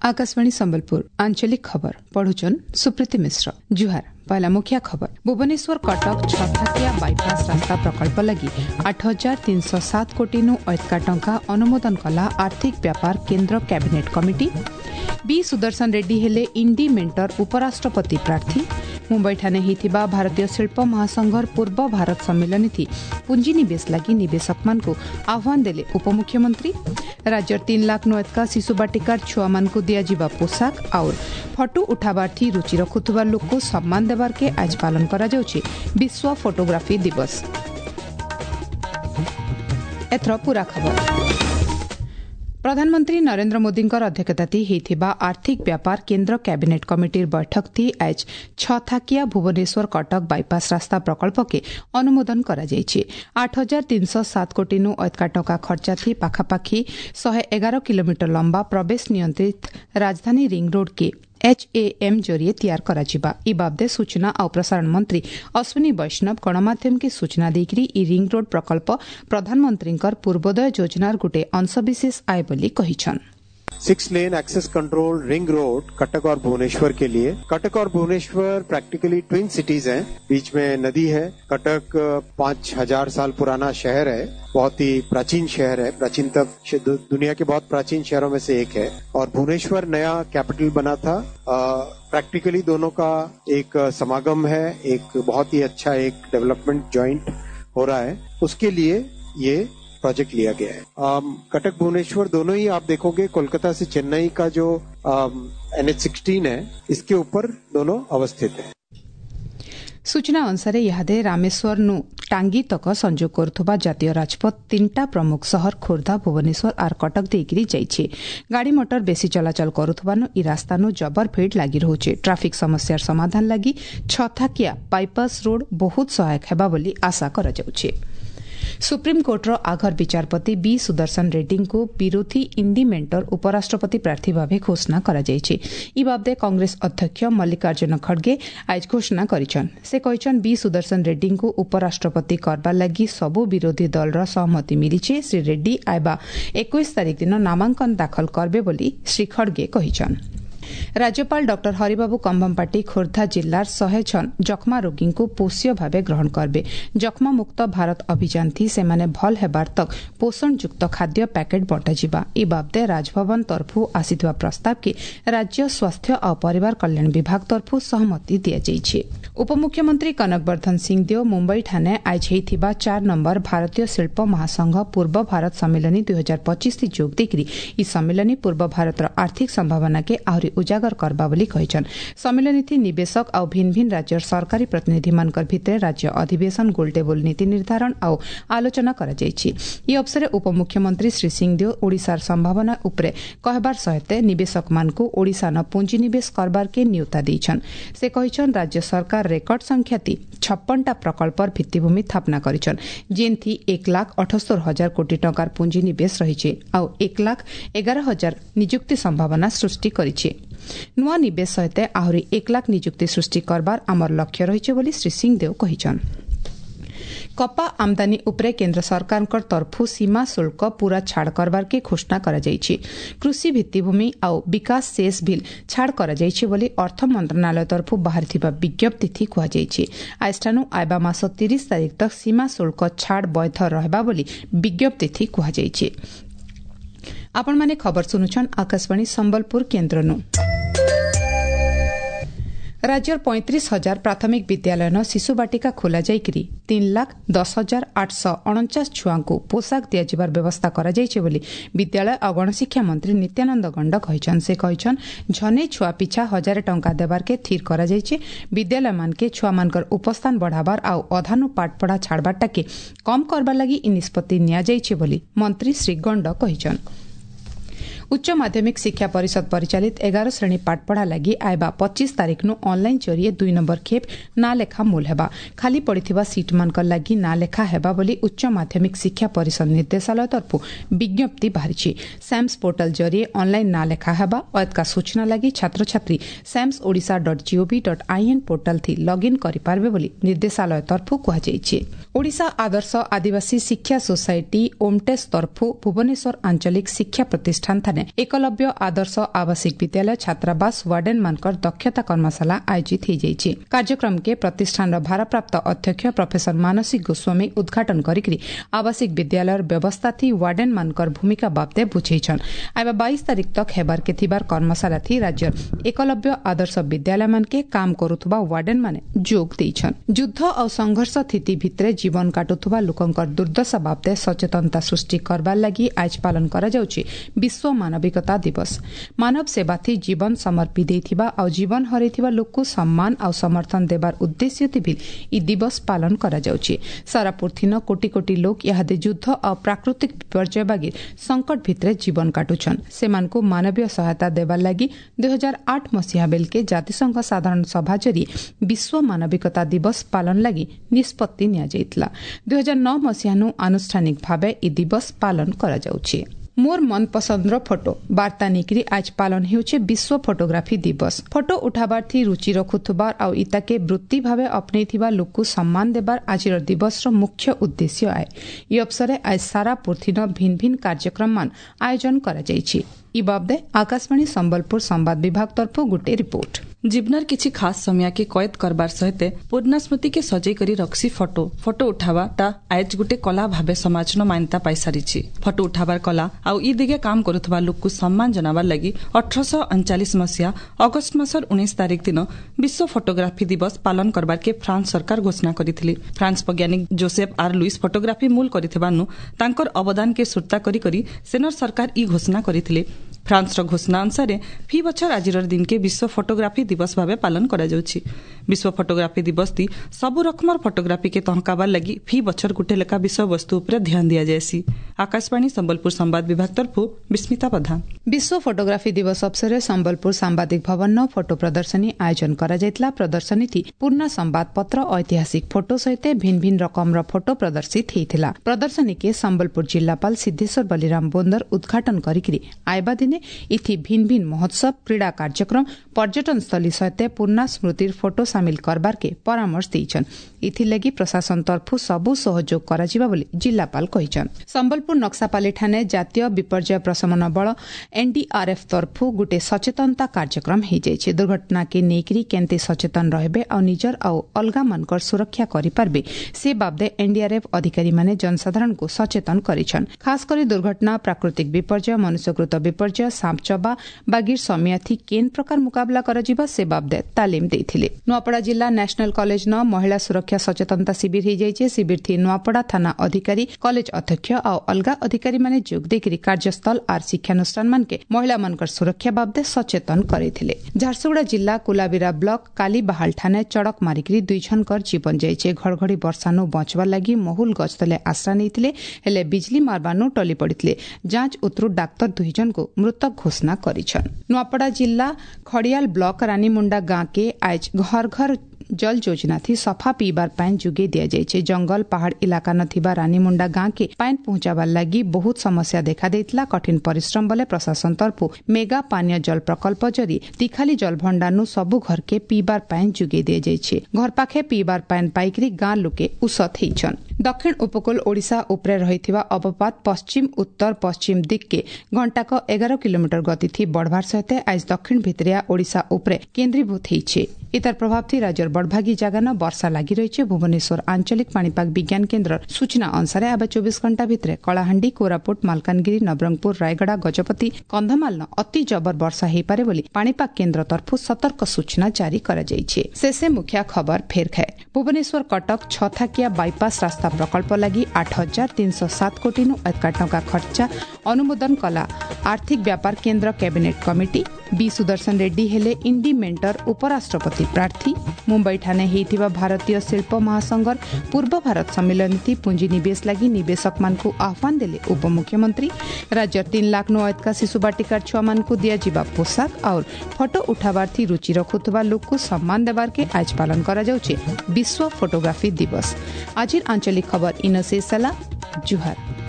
आकाशवाणी संबलपुर आंचलिक खबर पढ़ुचन सुप्रीति मिश्र। जुहार पहला मुख्य खबर। भुवनेश्वर कटक छथाकिया बाईपास रास्ता प्रकल्प लगी 8,307 कोटी नु अधिका टंका अनुमोदन कला आर्थिक व्यापार केन्द्र cabinet committee. B Sudarshan Reddy हेले इंडी मेंटर उपराष्ट्रपति प्रार्थी। मुंबई ठाने हिथिबा भारतीय शिल्प महासंघर पूर्व भारत सम्मेलन थी पुंजीनिवेश लगी निवेशक मान को आह्वान देले उपमुख्यमंत्री। राज्य 3 लाख नु अधिका शिशु बाटिकार छुआ मान को दिया जीवा पोशाक और फटो उठाबार्थी रुचि रखुवा लोक को सम्मान देवार के आज पालन करा जाउछि विश्व फोटोग्राफी दिवस। एथर पूरा खबर। प्रधानमंत्री नरेंद्र मोदी अध्यक्षताती होइथिबा आर्थिक व्यापार केन्द्र कैबिनेट कमिटीर बैठक थी आज छथाकिया भुवनेश्वर कटक बाईपास रास्ता प्रकल्प के अनुमोदन करा जायछि। 8,307 कोटी नु अधिका टका खर्चा थी पाखापाखी 111 किलोमीटर लंबा प्रवेश नियंत्रित राजधानी रिंग रोड के HAM जरिए तैयार कराजिबा। ई बाबदे सूचना और प्रसारण मंत्री अश्विनी वैष्णव गणमाध्यम की सूचना देकरी ई रिंग रोड प्रकल्प प्रधानमंत्री पूर्वोदय योजनार गुटे अंशविशेष आय बोली कहिछन। 6 lane access control ring road Cuttack और भुवनेश्वर के लिए। कटक और भुवनेश्वर प्रैक्टिकली ट्विन सिटीज हैं, बीच में नदी है। कटक 5,000 साल पुराना शहर है, बहुत ही प्राचीन शहर है, प्राचीनतम दुनिया के बहुत प्राचीन शहरों में से एक है। और भुवनेश्वर नया कैपिटल बना था। प्रैक्टिकली दोनों का एक समागम है, एक बहुत ही अच्छा एक डेवलपमेंट जॉइंट हो रहा है, उसके लिए ये प्रोजेक्ट लिया गया है। कटक भुवनेश्वर दोनों ही आप देखोगे कोलकाता से चेन्नई का जो NH16 है, इसके ऊपर दोनों अवस्थित है। सूचना अनुसार इहादे रामेश्वर नु टांगी तक संजोग करुवा जातीय राजपथ 3टा प्रमुख शहर खोर्धा भुवनेश्वर आर कटक देकरी जाइछे। गाड़ी मोटर बेसी चलाचल करुथबानु ई रास्ता नु जबर भीड़ लागी रहुचे। ट्रैफिक समस्यार समाधान लगी छथाकिया बाईपास रोड बहुत सहायक हेबा बोली आशा करा जाउछे। सुप्रीम कोर्टर आघर विचारपति बी सुदर्शन रेड्डी को विरोधी इंडी मेंटर उपराष्ट्रपति प्रार्थी भाव घोषणा करा जायछि। ई बाबदे कांग्रेस अध्यक्ष मल्लिकार्जुन खड़गे आज घोषणा करिछन। से कहिछन बी सुदर्शन रेड्डी को उपराष्ट्रपति करबा लगी सबु विरोधी दलर सहमति मिलिछे। श्री रेड्डी आइबा 21 तारिख दिन नामांकन दाखल करबे बोली श्री खड़गे कहिछन। राज्यपाल डॉक्टर हरिबाबू कंभमपाटी खोर्धा जिल्लार 106 जख्मा रोगी को पोष्य भावे ग्रहण करबे। जख्मा मुक्त भारत अभियान थी से माने भल हेबार तक पोषण युक्त खाद्य पैकेट बंटाजिबा। ई बाबदे राजभवन तरफु आसिथिबा प्रस्ताव के राज्य स्वास्थ्य और परिवार कल्याण विभाग तरफु सहमति दिया जाइछे। उपमुख्यमंत्री कनकवर्धन सिंहदेव मुंबई ठाने आज हेइथिबा 4 नंबर भारतीय शिल्प महासंघ पूर्व भारत सम्मेलनी 2025 जोग देकरी ई सम्मेलनी पूर्व भारतर आर्थिक संभावना के आहरी उजागर करबा बोली कहिछन। सम्मेलन थी निवेशक और भिन्न भिन्न राज्य सरकारी प्रतिनिधि मानकर भितरे राज्य अधिवेशन गोलटेबल नीति निर्धारण और आलोचना करा जायछि। ई अवसर उपमुख्यमंत्री श्री सिंहदेव ओडिशार संभावना उपरे कहबार सहित निवेशक मानकु ओडिशा न पुंजी निवेश करबार के न्योता दैछन। से कहिछन राज्य सरकार रेकर्ड संख्या 56टा प्रकल्पर भित्तिभूमि स्थापना करिछन, जेनथी 1,78,000 कोटी टंकार पुंजी निवेश रहिछे और 1,11,000 नियुक्ति संभावना सृष्टि करिछे। नुआ निवेश सहित आहरी 1 लाख नियुक्ति सृष्टि करबार आमर लक्ष्य रहिछे बोली श्री सिंहदेव कहिछन। कपा आमदानी उपरे केन्द्र सरकार तरफु सीमा शुल्क पूरा छाड़ करबार के घोषणा करा जायछि। कृषि भित्तिभूमि और विकास शेष बिल छाड़ करा जायछि बोली अर्थ मंत्रणालय तरफु बाहरिथिबा विज्ञप्ति थी कुहा जायछि। आइस्टानु आइबा मास 30 तारिख तक सीमा शुल्क छाड़ वैध रहबा बोली विज्ञप्ति थी कुहा जायछि। आपण माने खबर सुनुछन आकाशवाणी संबलपुर केन्द्रनु। राज्यर 35,000 प्राथमिक विद्यालय न शिशु बाटिका खोला जाइकरी 3,10,849 छुआ को पोशाक दियाजिबार व्यवस्था करा जाइछे बोली विद्यालय और गणशिक्षा मंत्री नित्यानंद गंड कहिछन। से कहिछन झने छुआ पिछा 1,000 टंका देबार के थीर करा जाइछे। विद्यालय मान के छुआ मानकर उपस्थान बढ़ाबार और अधानु पाठ पढ़ा छाड़बारटा के कम करबार लगी ई निष्पत्ति निया जाइछे बोली मंत्री श्री गंड कहिछन। उच्च माध्यमिक शिक्षा परिषद परिचालित 11 श्रेणी पाठपढ़ा लगी आइबा 25 तारिख नु ऑनलाइन जरिए 2 नंबर खेप ना लेखा मूल हेबा। खाली पड़िथिबा सीट मानकर लगी ना लेखा हेबा बोली उच्च माध्यमिक शिक्षा परिषद निर्देशालय तरफु विज्ञप्ति बाहरिछि। सैम्स पोर्टल जरिए ऑनलाइन ना लेखा हेबा अतका सूचना लगी छात्र छात्री samsodisha.gov.in पोर्टल थी लॉगिन करि पारबे बोली निर्देशालय तरफु कुहा जाइछि। ओडिशा आदर्श आदिवासी शिक्षा सोसाइटी ओमटेस तरफु भुवनेश्वर आंचलिक शिक्षा प्रतिष्ठान थाने एकलव्य आदर्श आवासिक विद्यालय छात्रावास वार्डेन मानकर दक्षता कर्मशाला आयोजित हो जाइछि। कार्यक्रम के प्रतिष्ठान भारप्राप्त अध्यक्ष प्रोफेसर मानसी गोस्वामी उद्घाटन करिकरी आवासिक विद्यालय व्यवस्था थी वार्डेन मानकर भूमिका बाबते बुझेछन। आइबा 22 तारिख तक हेबार के थिबार कर्मशाला थी राज्य एकलव्य आदर्श विद्यालय मान के काम करुथुबा वार्डेन माने जोग देइछन। युद्ध और संघर्ष स्थिति भितरे जीवन काटुथुबा लोकंकर दुर्दशा बाबते सचेतनता सृष्टि करबार लागि आज पालन करा जाउछि विश्व मानविकता दिवस। मानव सेवा थी जीवन समर्पी देथिबा और जीवन हरैथिबा लोकको सम्मान और समर्थन देबार उद्देश्य थी ई दिवस पालन करा जाउछि। सारा पृथ्वीन कोटी कोटी लोक इहादे युद्ध और प्राकृतिक विपर्यय बागी संकट भितरे जीवन काटुछन। सेमानको मानवीय सहायता देबार लागि 2008 मसिहा बेलके जातिसंघ साधारण सभा जरिए विश्व मानविकता दिवस पालन लागि निष्पत्ति निया जाइतला। 2009 मसिहानु आनुष्ठानिक भावे ई दिवस पालन करा जाउछि। मोर मन पसंदर फोटो वार्ता निकरी आज पालन हेउछे विश्व फोटोग्राफी दिवस। फोटो उठाबार थी रुचि रखुथुबार और इताके वृत्ति भावे अपनैथिबा लोकको सम्मान देबार आजिर दिवस रो मुख्य उद्देश्य आए। ई अवसरे आज सारा पृथ्वीन भिन्न भिन्न कार्यक्रम मान आयोजन करा जाइछि। ई बाबदे आकाशवाणी संबलपुर संवाद विभाग तरफु गुटे रिपोर्ट। जीवनर किछि खास समय के कैद करबार सहित पूर्ण स्मृति के सजै करी रखसी फोटो उठावा ता आज गुटे कला भावे समाज न मान्यता पाई सारिछि। फोटो उठाबार कला आउ ई दिगे काम करुथबा लोकको सम्मान जनाबार लागि 1839 मसिया अगस्त मासर 19 तारिख दिन विश्व फोटोग्राफी दिवस पालन करबार के फ्रांस सरकार घोषणा करिथिले। फ्रांस वैज्ञानिक जोसेफ आर लुइस फोटोग्राफी मूल करिथबानु तांकर अवदान के सुरता करी सेनर सरकार ई घोषणा करिथिले। फ्रांस रो घोषणा अनुसार फी बछर आजिर दिन के विश्व फोटोग्राफी दिवस भावे पालन करा जाउछि। विश्व फोटोग्राफी दिवस ती सबु रकमर फोटोग्राफी के तहकाबार लगी फी बछर गुटे लेखा विषय वस्तु उपर ध्यान दिया जायसी। आकाशवाणी संबलपुर संवाद विभाग तरफु विस्मिता प्रधान। विश्व फोटोग्राफी दिवस अवसर संबलपुर सांबादिक भवन न फोटो प्रदर्शनी आयोजन करा जायतला। प्रदर्शनी थी पूर्ण संवाद पत्र ऐतिहासिक फोटो सहित भिन्न भिन्न रकमर फोटो प्रदर्शित हेइथिला। प्रदर्शनी के संबलपुर जिल्लापाल सिद्धेश्वर बलिराम बोंदर उद्घाटन करिकरी आइबा दिने इथि भिन्न भिन्न महोत्सव क्रीड़ा कार्यक्रम पर्यटन स्थली सहित पूर्ण स्मृतिर फोटो सामिल करबार के परामर्श देइछन। इथिलगी प्रशासन तरफु सबु सहयोग कराजिबा बोली जिल्लापाल कहिछन। संबलपुर नक्सापाली ठाने जातीय विपर्यय प्रशमन बल एनडीआरएफ तरफु गुटे सचेतनता कार्यक्रम हो जाइछे। दुर्घटना के नेकरी केंते सचेतन रहबे और निजर और अलगा मानकर सुरक्षा करि पारबे से बाबदे एनडीआरएफ अधिकारी माने जनसाधारण को सचेतन करिछन। खास करी दुर्घटना प्राकृतिक विपर्यय मनुष्यकृत विपर्यय सांपचबा बागिर समियाथी केन प्रकार मुकाबला कराजिबा से बाबदे तालीम देथिले। नुआपड़ा जिला नेशनल कॉलेज न महिला सुरक्षा सचेतनता शिविर हो जाइछे। शिविर थी नुआपड़ा थाना अधिकारी कॉलेज अध्यक्ष और अलगा अधिकारी माने जोग देकरी कार्यस्थल और शिक्षानुष्ठान मान के महिला मानकर सुरक्षा बाबदे सचेतन करिथिले। झारसुगुड़ा जिला कुलाबिरा ब्लॉक कालीबाहाल ठाने चड़क मारिकरी 2 जनकर जीवन जाइछे। घड़घड़ी वर्षानु बचवार लागि महुल गछ तले आश्रय नैथिले हेले बिजली मारबानु टली पड़िथिले। जांच उतरु डाक्तर 2 जन को मृतक घोषणा करिछन। नुआपड़ा जिला खड़ियाल ब्लॉक रानीमुंडा गांव के आज घर घर जल योजना थी सफा पीबार पानी जुगे दिया जाइछे। जंगल पहाड़ इलाका नथिबा रानीमुंडा गांव के पानी पहुंचाबार लागि बहुत समस्या देखा देइतला। कठिन परिश्रम बले प्रशासन तरफु मेगा पानीय जल प्रकल्प जरी तिखाली जल भंडारनु सबु घर के पीबार पानी जुगे दिया जाइछे। घर पाखे पीबार पानी पाइकरी गां लोके उसत हेइछन। दक्षिण उपकूल ओडिशा उपरे रहिथिबा अवपात पश्चिम उत्तर पश्चिम दिक के घंटाक 11 किलोमीटर गति थी बढ़वार सहित आज दक्षिण भितरिया ओडिशा उपरे केन्द्रीभूत हेइछे। इतर प्रभाव थी राज्यर बड़भागी जगह न वर्षा लागि रहिछे। भुवनेश्वर आंचलिक पाणीपाग विज्ञान केन्द्र सूचना अनुसार आबा 24 घंटा भितरे कलाहांडी कोरापुट मालकानगिरी नवरंगपुर रायगड़ा गजपति कंधमाल न अति जबर वर्षा हेइपारे बोली पाणीपाग केन्द्र तरफु सतर्क सूचना जारी करा जाइछे। शेषे मुख्य खबर फेर खाए। भुवनेश्वर कटक 6 थाकिया बाईपास रास्ता प्रकल्प लागि 8,307 कोटी नु अधिक टंका खर्चा अनुमोदन कला आर्थिक व्यापार केन्द्र cabinet committee. B Sudarshan Reddy हेले इंडी मेंटर उपराष्ट्रपति प्रार्थी। मुंबई ठाने हेइथिबा भारतीय शिल्प महासंघर पूर्व भारत सम्मेलन थी पुंजी निवेश लागि निवेशक मान को आह्वान देले उपमुख्यमंत्री। राज्य 3 लाख नु अधिक शिशु बाटिकार छुआ मान को दिया जीवा पोशाक और फोटो उठाबार थी रुचि रखुथबा लोक को सम्मान देबार के आज पालन करा जाउछे विश्व फोटोग्राफी दिवस। आज आंचलिक खबर इनसे सला जुहार।